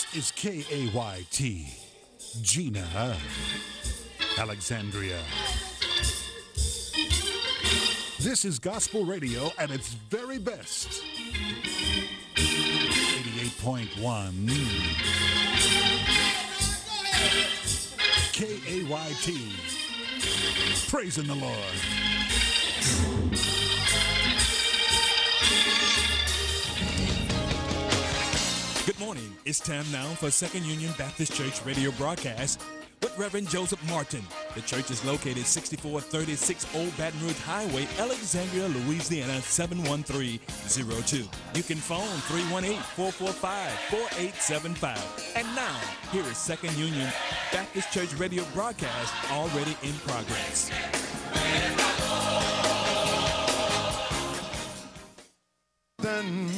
is KAYT, Gina, Alexandria. This is gospel radio at its very best. 88.1 KAYT. Praising the Lord. Good morning. It's time now for Second Union Baptist Church radio broadcast with Reverend Joseph Martin. The church is located 6436 Old Baton Rouge Highway, Alexandria, Louisiana 71302. You can phone 318-445-4875. And now, here is Second Union Baptist Church radio broadcast already in progress. Then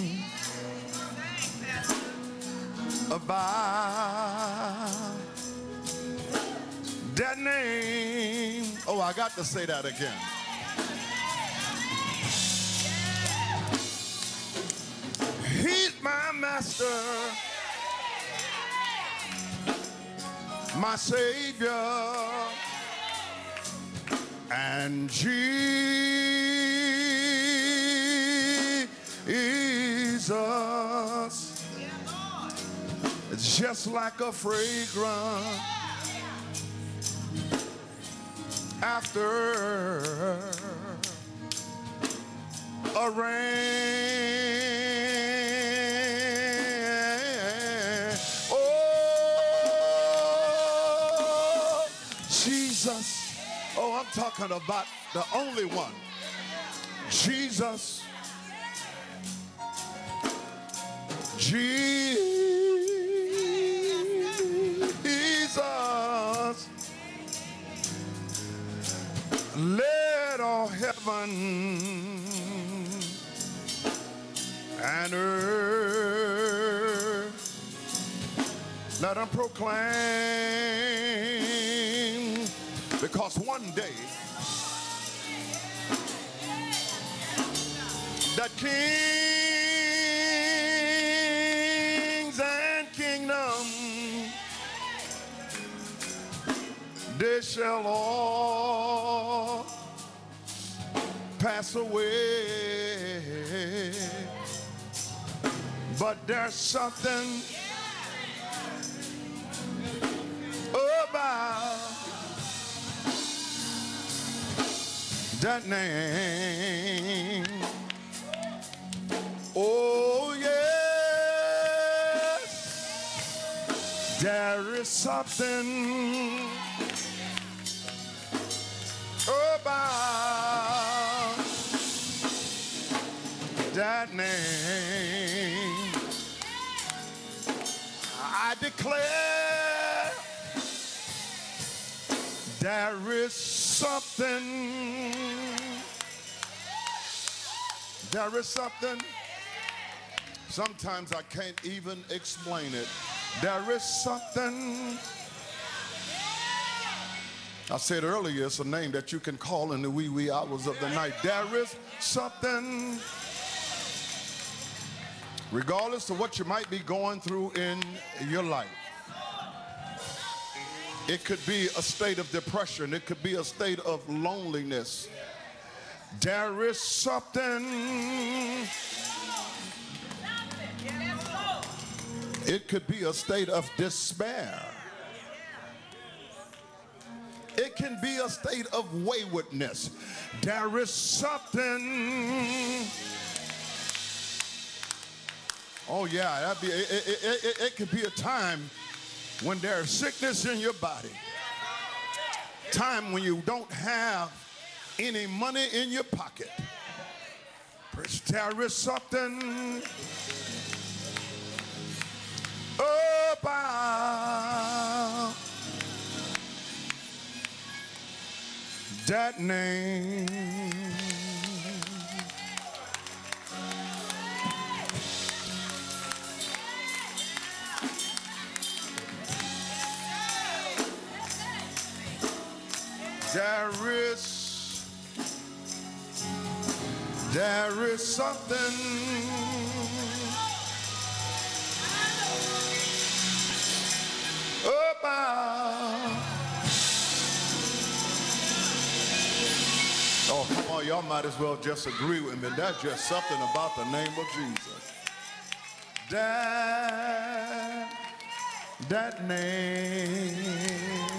about that name. Oh, I got to say that again. He's my master, my savior, and Jesus. It's just like a fragrance after a rain. Oh, Jesus. Oh, I'm talking about the only one. Jesus. Jesus. Let all heaven and earth, let them proclaim, because one day that kings and kingdoms, they shall all pass away, but there's something about that name. Oh yes, there is something about that name. I declare there is something. There is something. Sometimes I can't even explain it. There is something. I said earlier, it's a name that you can call in the wee hours of the night. There is something, regardless of what you might be going through in your life. It could be a state of depression. It could be a state of loneliness. There is something. It could be a state of despair. It can be a state of waywardness. There is something. Oh yeah, it could be a time when there's sickness in your body. Time when you don't have any money in your pocket. There is something about that name. There is something Oh, come on, y'all might as well just agree with me. That's just something about the name of Jesus. That name.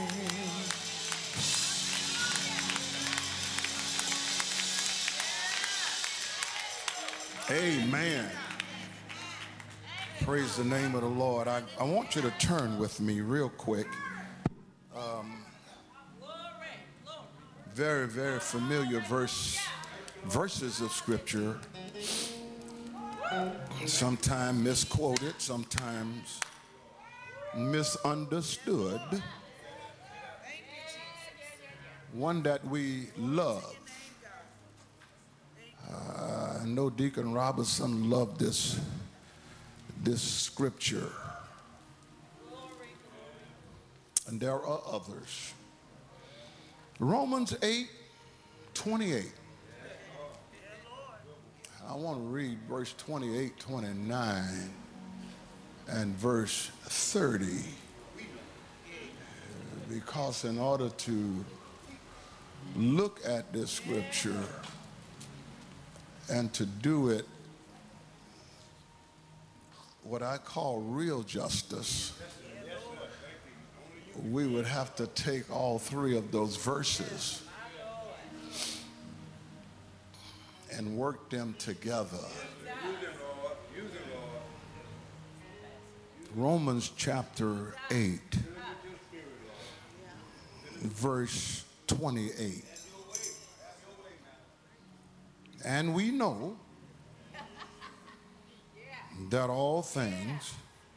Amen. Praise the name of the Lord. I want you to turn with me real quick. Very, very familiar verses of Scripture. Sometimes misquoted, sometimes misunderstood. One that we love. I know Deacon Robinson loved this scripture. And there are others. Romans 8:28. I want to read verse 28, 29, and verse 30. Because in order to look at this scripture and to do it what I call real justice, we would have to take all three of those verses and work them together. Romans chapter 8, verse 28. And we know that all things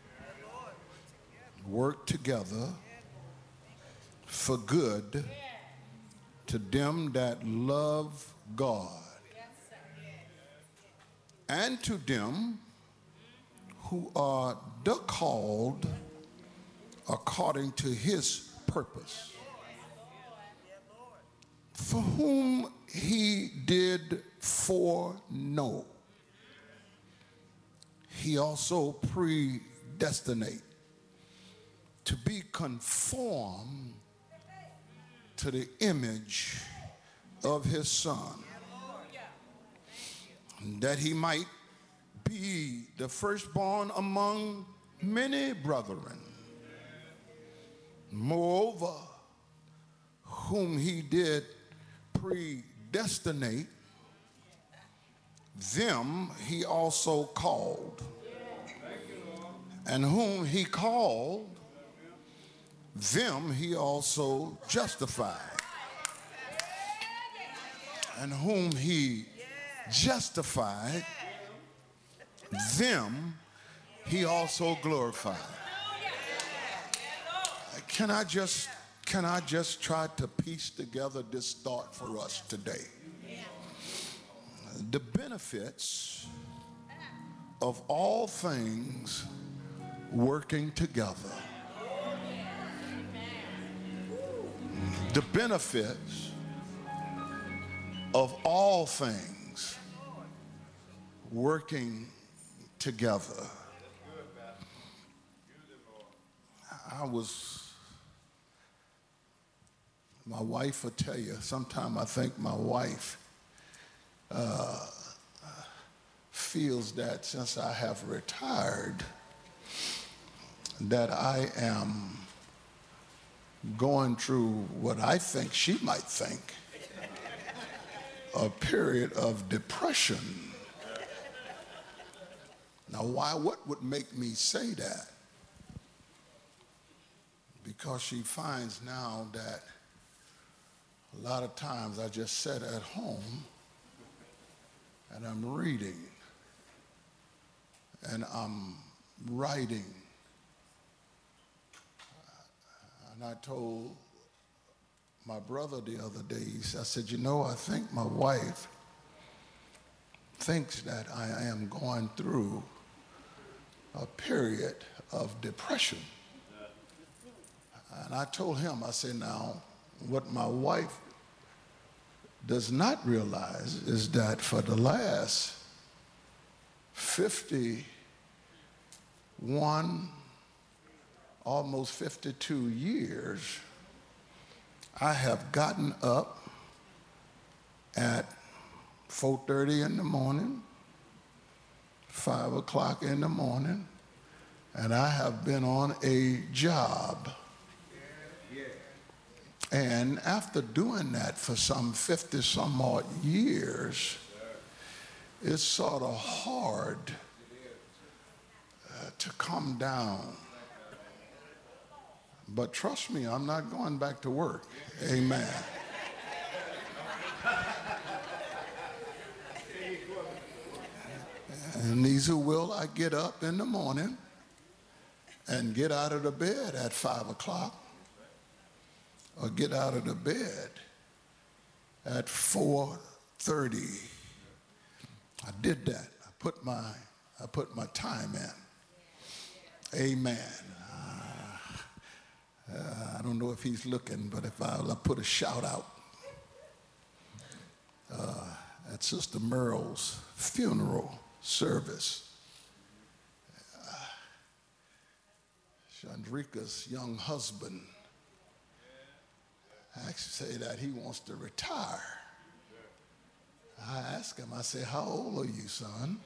work together for good to them that love God and to them who are the called according to his purpose, for whom he did foreknow, he also predestinate to be conformed to the image of his Son, that he might be the firstborn among many brethren. Moreover, whom he did predestinate, them he also called. And whom he called, them he also justified. And whom he justified, them he also glorified. Can I just try to piece together this thought for us today? The benefits of all things working together. The benefits of all things working together. My wife will tell you, sometimes I think my wife feels that since I have retired, that I am going through what I think she might think a period of depression. Now, what would make me say that? Because she finds now that a lot of times I just sit at home and I'm reading and I'm writing. And I told my brother the other day, I said, you know, I think my wife thinks that I am going through a period of depression. And I told him, I said, now, what my wife does not realize is that for the last 51 almost 52 years, I have gotten up at 4:30 in the morning, 5 o'clock in the morning, and I have been on a job. And after doing that for some 50 some odd years, it's sort of hard to come down. But trust me, I'm not going back to work. Amen. And these who will, I get up in the morning and get out of the bed at 5 o'clock, or get out of the bed at 4:30. I did that. I put my time in. Amen. I don't know if he's looking, but if I'll put a shout out at Sister Merle's funeral service. Chandrika's young husband actually say that he wants to retire. I asked him, I said, how old are you, son?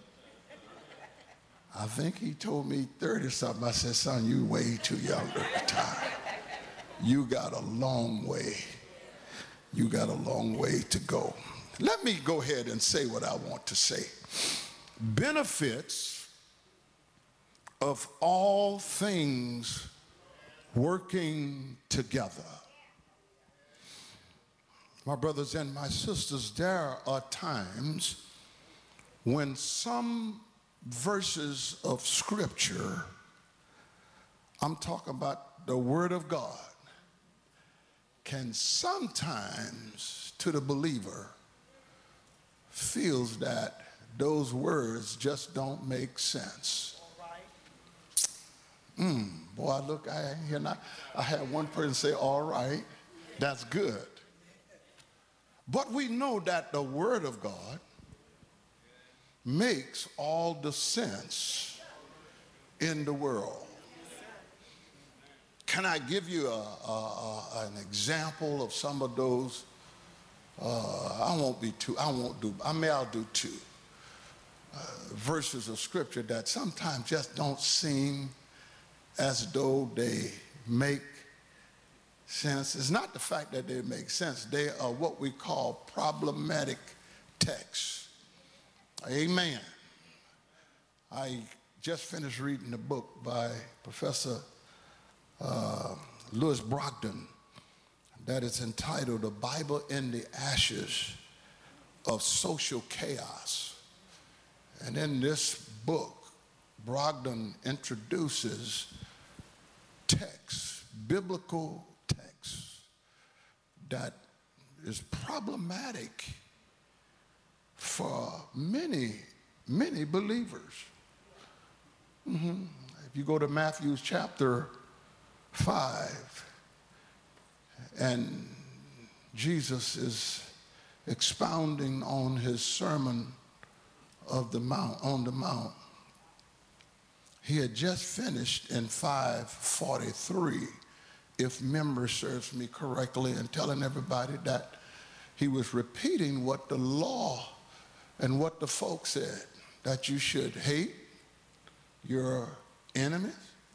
I think he told me 30 something. I said, son, you way too young to retire. You got a long way. You got a long way to go. Let me go ahead and say what I want to say. Benefits of all things working together. My brothers and my sisters, there are times when some verses of Scripture, I'm talking about the Word of God, can sometimes, to the believer, feels that those words just don't make sense. Boy, look, I ain't here now. I had one person say, all right, that's good. But we know that the Word of God makes all the sense in the world. Can I give you an example of some of those? I'll do two verses of Scripture that sometimes just don't seem as though they make sense. It's not the fact that they make sense. They are what we call problematic texts. Amen. I just finished reading a book by Professor Lewis Brogdon that is entitled The Bible in the Ashes of Social Chaos. And in this book, Brogdon introduces texts, biblical texts, that is problematic for many, many believers. If you go to Matthew chapter 5, and Jesus is expounding on his Sermon of the Mount, on the Mount. He had just finished in 5:43, if memory serves me correctly, and telling everybody that he was repeating what the law and what the folks said, that you should hate your enemies,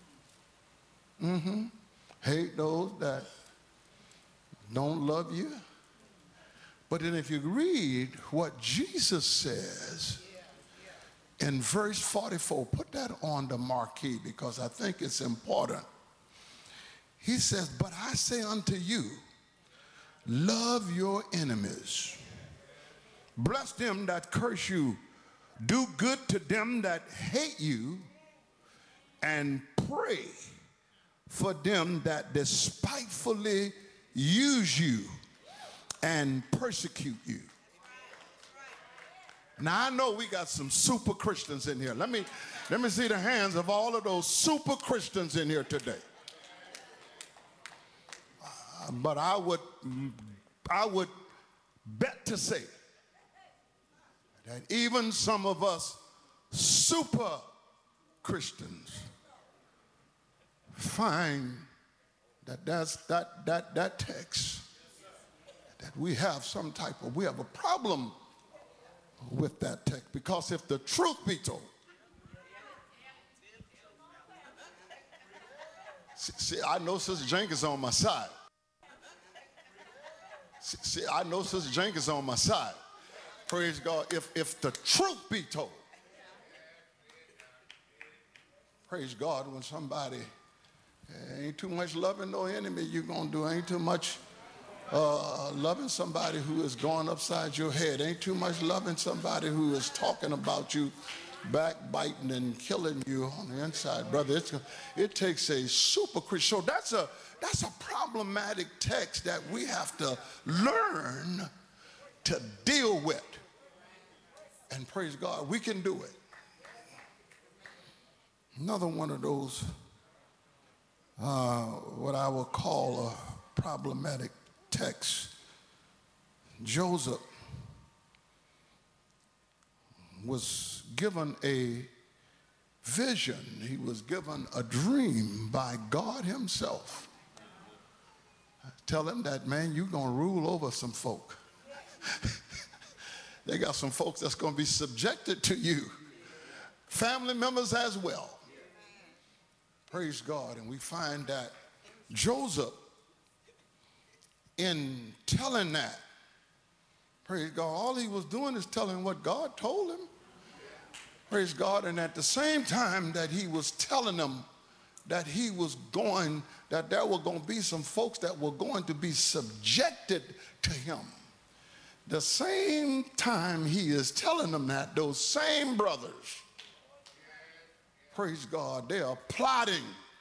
hate those that don't love you. But then if you read what Jesus says in verse 44, put that on the marquee because I think it's important. He says, but I say unto you, love your enemies, bless them that curse you, do good to them that hate you, and pray for them that despitefully use you and persecute you. Now I know we got some super Christians in here. Let me see the hands of all of those super Christians in here today. But I would bet to say that even some of us super Christians find that that text, that we have we have a problem with that text, because if the truth be told, see, I know Sister Jenkins on my side. See, I know Sister Jenkins on my side. Praise God. If the truth be told, praise God, when somebody ain't too much loving no enemy you're going to do, ain't too much loving somebody who is going upside your head, ain't too much loving somebody who is talking about you, backbiting and killing you on the inside, brother. It takes a super Christian. So that's a problematic text that we have to learn to deal with. And praise God, we can do it. Another one of those, what I will call a problematic text. Joseph was given a vision. He was given a dream by God himself. Tell him that, man, you're going to rule over some folk. They got some folks that's going to be subjected to you. Family members as well. Praise God. And we find that Joseph, in telling that, praise God, all he was doing is telling what God told him. Praise God. And at the same time that he was telling them that he was going, that there were going to be some folks that were going to be subjected to him. The same time he is telling them that, those same brothers, praise God, they are plotting.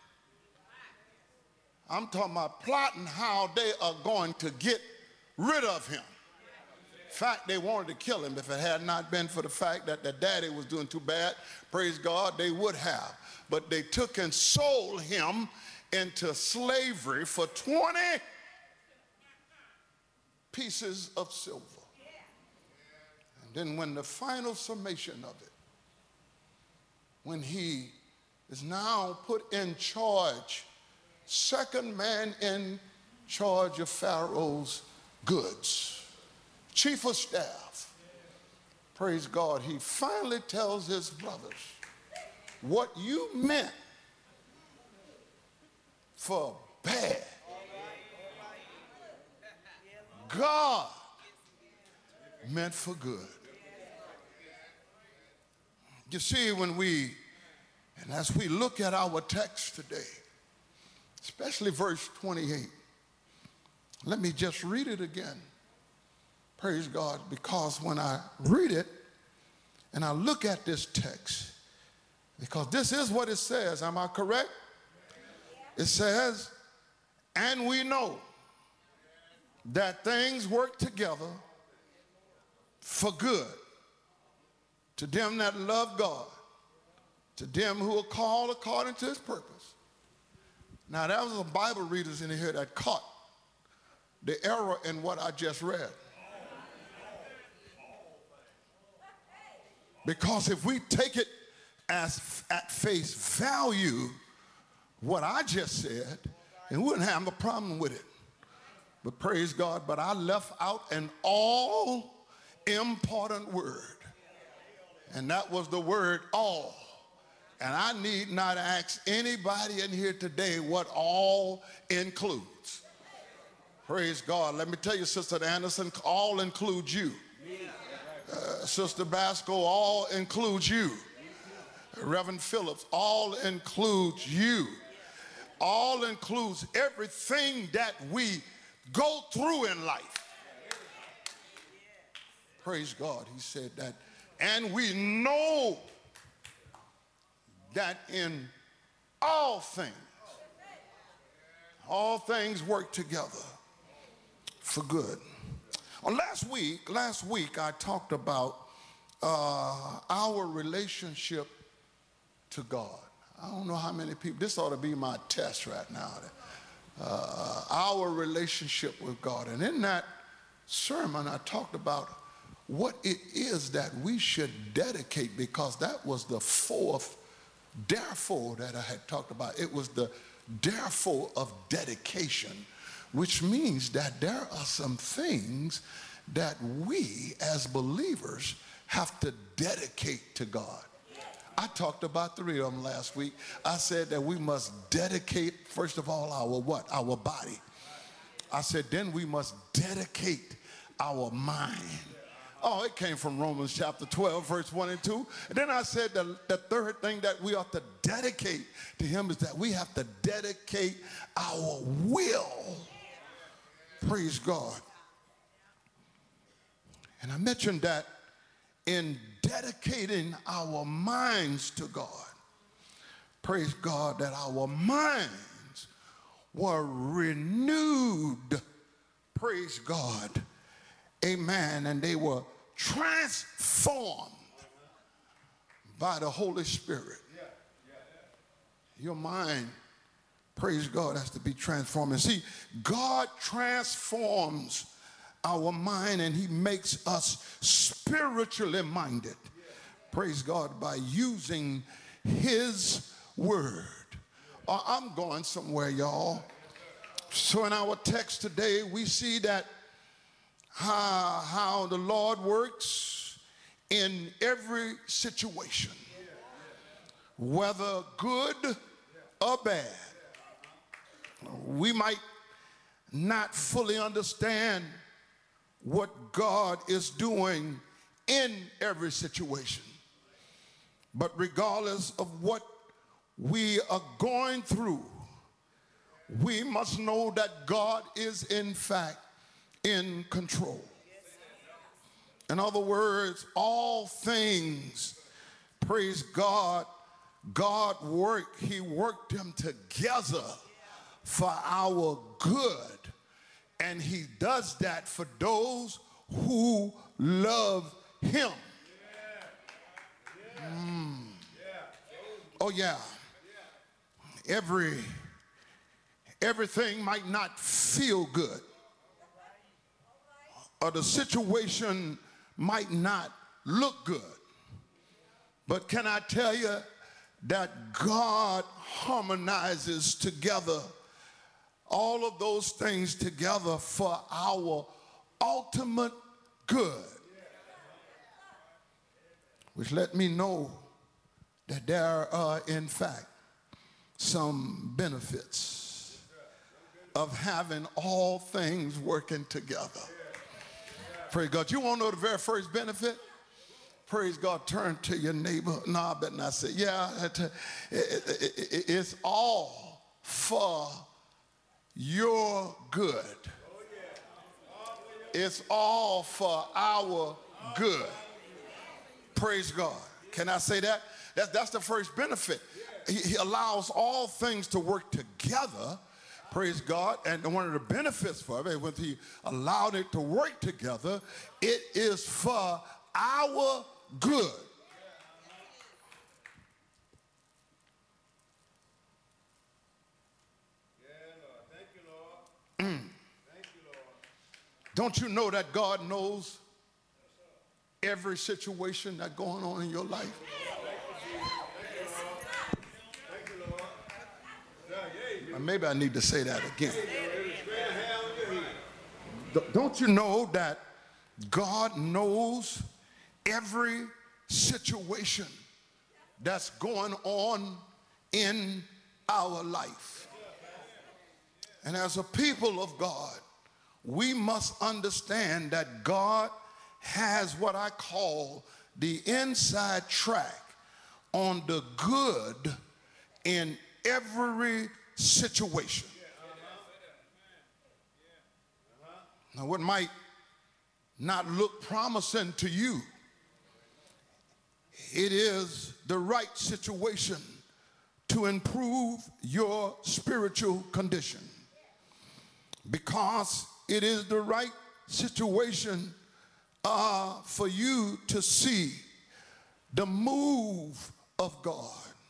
I'm talking about plotting how they are going to get rid of him. In fact, they wanted to kill him. If it had not been for the fact that the daddy was doing too bad, praise God, they would have. But they took and sold him into slavery for 20 pieces of silver. And then when the final summation of it, when he is now put in charge, second man in charge of Pharaoh's goods, chief of staff, praise God, he finally tells his brothers, what you meant for bad, God meant for good. You see, when and as we look at our text today, especially verse 28, let me just read it again. Praise God, because when I read it and I look at this text, because this is what it says, am I correct? It says, and we know that things work together for good to them that love God, to them who are called according to his purpose. Now, there was some Bible readers in here that caught the error in what I just read. Because if we take it as at face value, what I just said, and we wouldn't have a problem with it. But praise God, but I left out an all important word. And that was the word all. And I need not ask anybody in here today what all includes. Praise God. Let me tell you, Sister Anderson, all includes you. Sister Basco, all includes you. Reverend Phillips, all includes you. All includes everything that we go through in life. Praise God. He said that. And we know that in all things work together for good. Last week I talked about our relationship to God. I don't know how many people, this ought to be my test right now. Our relationship with God. And in that sermon I talked about what it is that we should dedicate, because that was the fourth therefore that I had talked about. It was the therefore of dedication, which means that there are some things that we as believers have to dedicate to God. I talked about 3 of them last week. I said that we must dedicate, first of all, our what? Our body. I said then we must dedicate our mind. Oh, it came from Romans chapter 12, verse 1 and 2. And then I said the third thing that we ought to dedicate to him is that we have to dedicate our will. Praise God. And I mentioned that in dedicating our minds to God, praise God, that our minds were renewed, praise God, amen, and they were transformed by the Holy Spirit. Your mind, praise God, has to be transformed. And see, God transforms our mind and he makes us spiritually minded, praise God, by using his word. I'm going somewhere, y'all. So in our text today, we see that how the Lord works in every situation, whether good or bad. We might not fully understand what God is doing in every situation, but regardless of what we are going through, we must know that God is in fact in control. In other words, all things, praise God, God worked, he worked them together for our good. And he does that for those who love him. Oh yeah. Everything might not feel good, or the situation might not look good. But can I tell you that God harmonizes together all of those things together for our ultimate good? Which let me know that there are in fact some benefits of having all things working together. Praise God. You want to know the very first benefit? Praise God. Turn to your neighbor. No, I better not say. Yeah, it's all for your good. It's all for our good. Praise God. Can I say that? That's the first benefit. He allows all things to work together. Praise God. And one of the benefits for it, when he allowed it to work together, it is for our good. Don't you know that God knows every situation that's going on in your life? Maybe I need to say that again. Don't you know that God knows every situation that's going on in our life? And as a people of God, we must understand that God has what I call the inside track on the good in every situation. Now, what might not look promising to you, it is the right situation to improve your spiritual condition, because it is the right situation for you to see the move of God.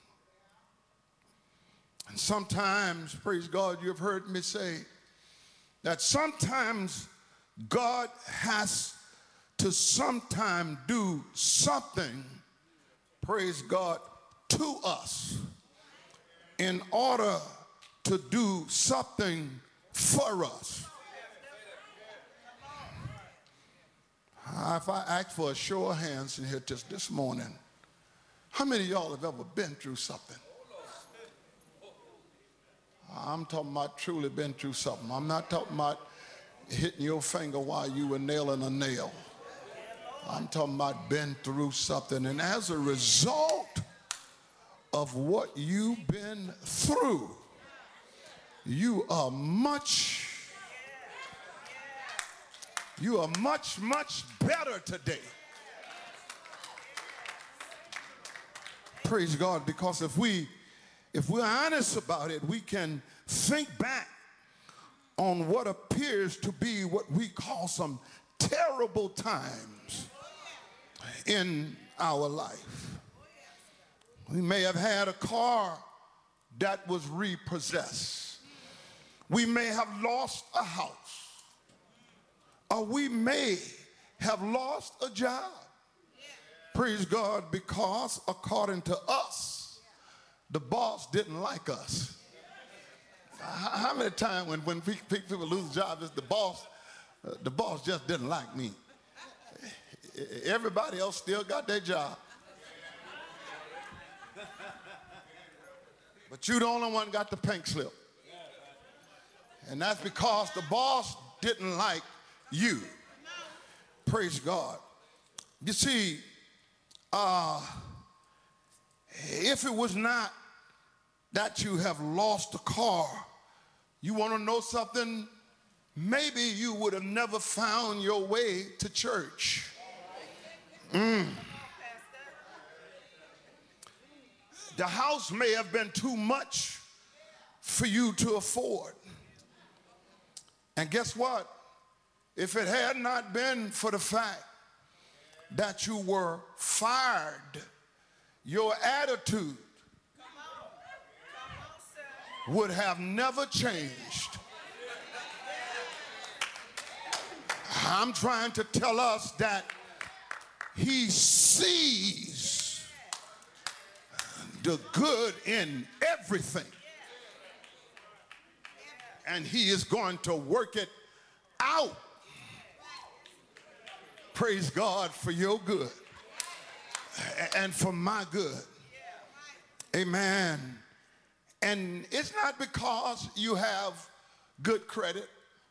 And sometimes, praise God, you've heard me say that sometimes God has to sometime do something, praise God, to us in order to do something for us. If I ask for a show of hands in here just this morning, how many of y'all have ever been through something? I'm talking about truly been through something. I'm not talking about hitting your finger while you were nailing a nail. I'm talking about been through something. And as a result of what you've been through, you are much better today. Praise God, because if we're honest about it, we can think back on what appears to be what we call some terrible times in our life. We may have had a car that was repossessed. We may have lost a house. Or we may have lost a job. Praise God, because according to us, the boss didn't like us. How many times when people lose jobs, it's the boss just didn't like me. Everybody else still got their job. But you the only one got the pink slip. And that's because the boss didn't like you. Praise God. You see, if it was not that you have lost a car, you want to know something? Maybe you would have never found your way to church. The house may have been too much for you to afford. And guess what? If it had not been for the fact that you were fired, your attitude would have never changed. I'm trying to tell us that he sees the good in everything, and he is going to work it out. Praise God, for your good and for my good. Amen. And it's not because you have good credit.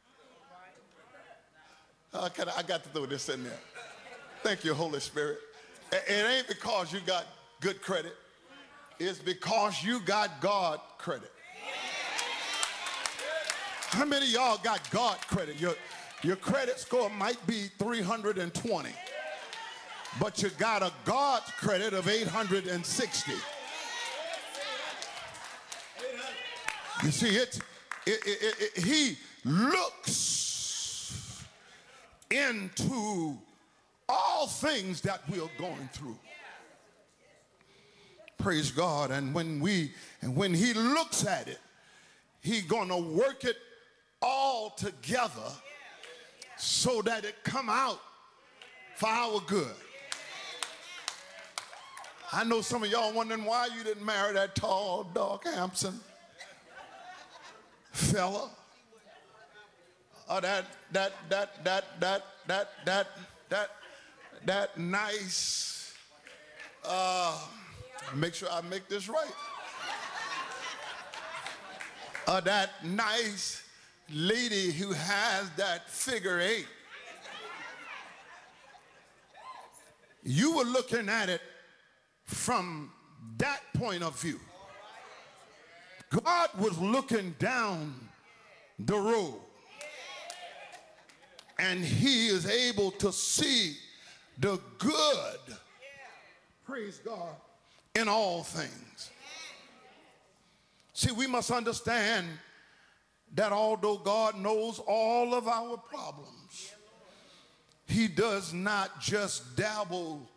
I got to throw this in there. Thank you, Holy Spirit. It ain't because you got good credit. It's because you got God credit. How many of y'all got God credit? Your credit score might be 320, but you got a God's credit of 860. You see, he looks into all things that we're going through. Praise God. And when he looks at it, he's gonna work it all together so that it come out for our good. I know some of y'all wondering why you didn't marry that tall, dark, handsome fella, or that nice, make sure I make this right, that nice lady who has that figure 8. You were looking at it from that point of view. God was looking down the road, and he is able to see the good, praise God, in all things. See, we must understand that although God knows all of our problems, he does not just dabble